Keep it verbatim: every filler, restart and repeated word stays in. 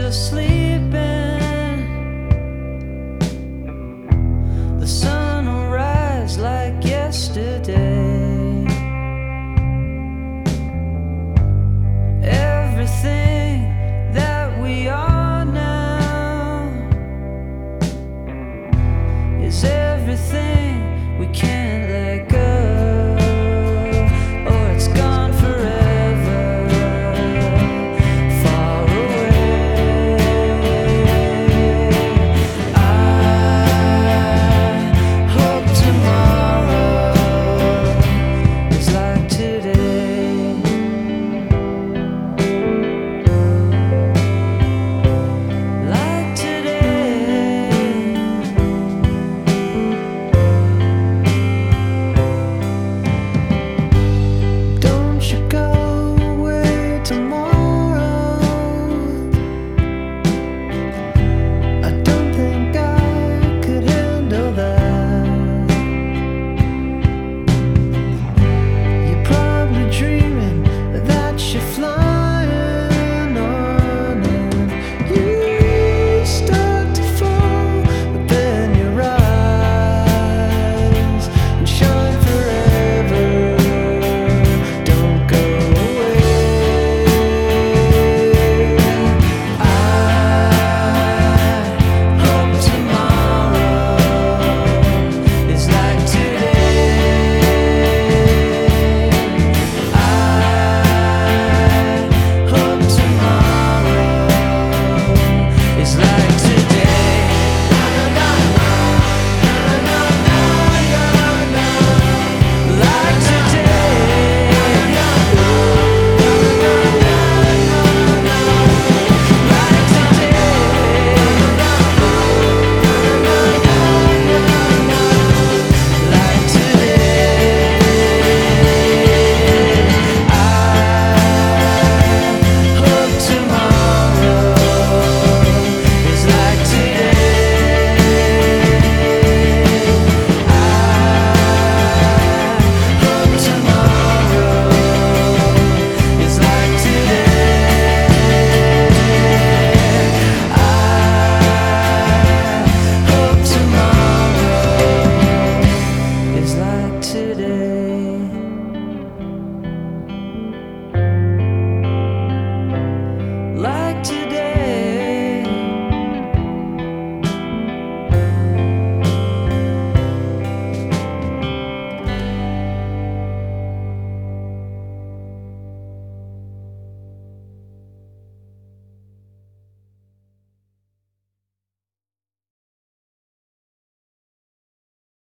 still sleeping. The sun will rise like yesterday. Everything that we are now is everything we can't let go. Or it's gone forever, far away. I hope tomorrow is like today. Like today. Don't you go away tomorrow.